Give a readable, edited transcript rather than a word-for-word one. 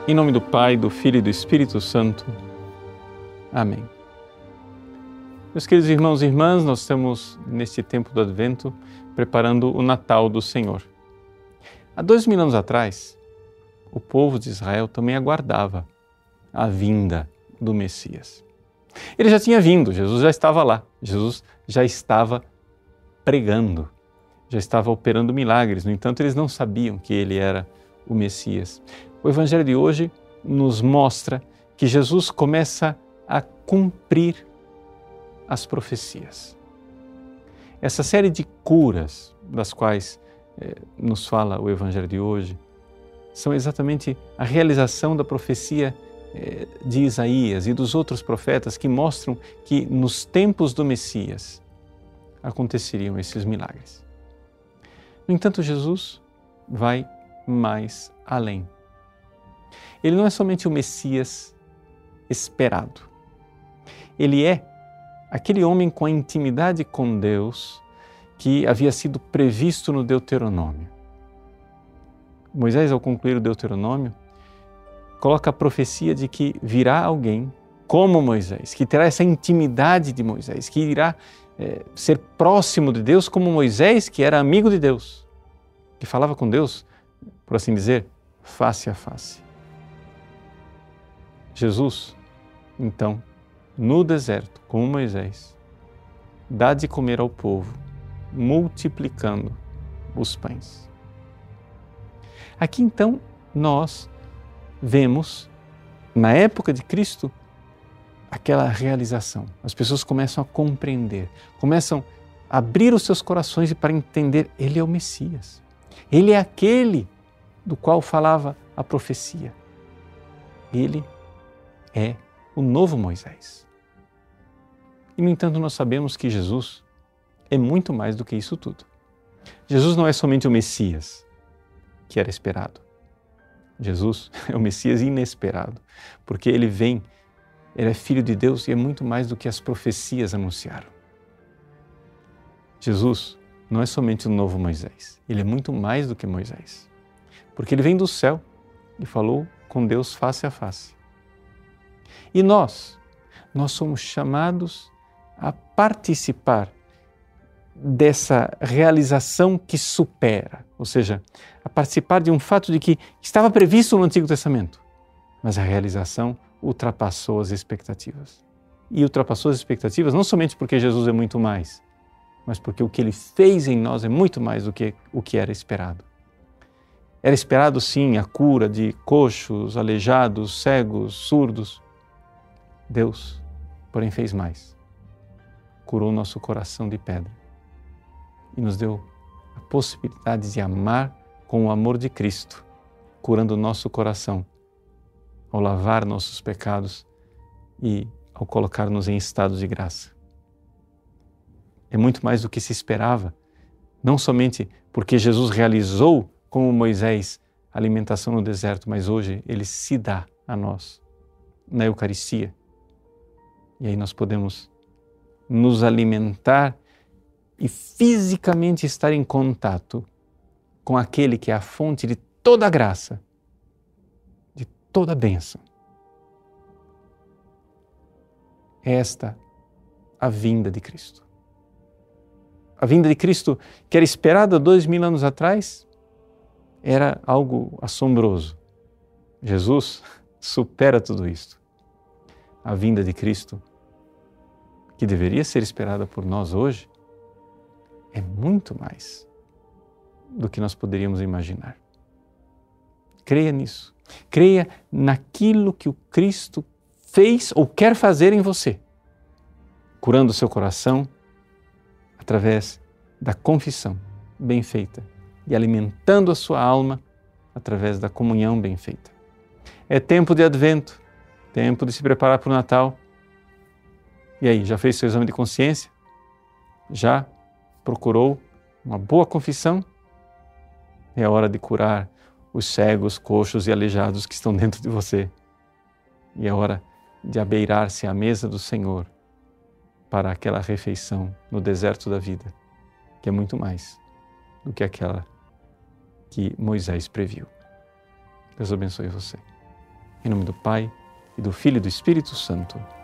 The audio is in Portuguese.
Em nome do Pai, do Filho e do Espírito Santo. Amém. Meus queridos irmãos e irmãs, nós estamos neste tempo do Advento preparando o Natal do Senhor. Há 2000 anos atrás, o povo de Israel também aguardava a vinda do Messias. Ele já tinha vindo, Jesus já estava lá, Jesus já estava pregando, já estava operando milagres. No entanto, eles não sabiam que ele era o Messias. O Evangelho de hoje nos mostra que Jesus começa a cumprir as profecias. Essa série de curas das quais nos fala o Evangelho de hoje são exatamente a realização da profecia de Isaías e dos outros profetas que mostram que nos tempos do Messias aconteceriam esses milagres. No entanto, Jesus vai mais além. Ele não é somente o Messias esperado. Ele é aquele homem com a intimidade com Deus que havia sido previsto no Deuteronômio. Moisés, ao concluir o Deuteronômio, coloca a profecia de que virá alguém como Moisés, que terá essa intimidade de Moisés, que irá ser próximo de Deus como Moisés, que era amigo de Deus, que falava com Deus, por assim dizer, face a face. Jesus, então, no deserto, como Moisés, dá de comer ao povo, multiplicando os pães. Aqui, então, nós vemos, na época de Cristo, aquela realização. As pessoas começam a compreender, começam a abrir os seus corações e para entender, Ele é o Messias. Ele é aquele do qual falava a profecia. Ele é o novo Moisés. E, no entanto, nós sabemos que Jesus é muito mais do que isso tudo. Jesus não é somente o Messias que era esperado. Jesus é o Messias inesperado, porque ele vem, ele é filho de Deus e é muito mais do que as profecias anunciaram. Jesus não é somente o novo Moisés, ele é muito mais do que Moisés, porque ele vem do céu e falou com Deus face a face. E nós somos chamados a participar dessa realização que supera, ou seja, a participar de um fato de que estava previsto no Antigo Testamento, mas a realização ultrapassou as expectativas. E ultrapassou as expectativas não somente porque Jesus é muito mais, mas porque o que Ele fez em nós é muito mais do que o que era esperado. Era esperado, sim, a cura de coxos, aleijados, cegos, surdos. Deus, porém, fez mais. Curou nosso coração de pedra e nos deu a possibilidade de amar com o amor de Cristo, curando o nosso coração, ao lavar nossos pecados e ao colocar-nos em estado de graça. É muito mais do que se esperava, não somente porque Jesus realizou, como Moisés, a alimentação no deserto, mas hoje Ele se dá a nós na Eucaristia. E aí nós podemos nos alimentar e fisicamente estar em contato com aquele que é a fonte de toda a graça, de toda a bênção. É esta a vinda de Cristo. A vinda de Cristo, que era esperada 2000 anos atrás, era algo assombroso. Jesus supera tudo isto. A vinda de Cristo, que deveria ser esperada por nós hoje, é muito mais do que nós poderíamos imaginar. Creia nisso. Creia naquilo que o Cristo fez ou quer fazer em você, curando o seu coração através da confissão bem feita e alimentando a sua alma através da comunhão bem feita. É tempo de Advento, tempo de se preparar para o Natal. E aí, já fez seu exame de consciência? Já procurou uma boa confissão? É hora de curar os cegos, coxos e aleijados que estão dentro de você. E é hora de abeirar-se à mesa do Senhor para aquela refeição no deserto da vida, que é muito mais do que aquela que Moisés previu. Deus abençoe você. Em nome do Pai, e do Filho e do Espírito Santo.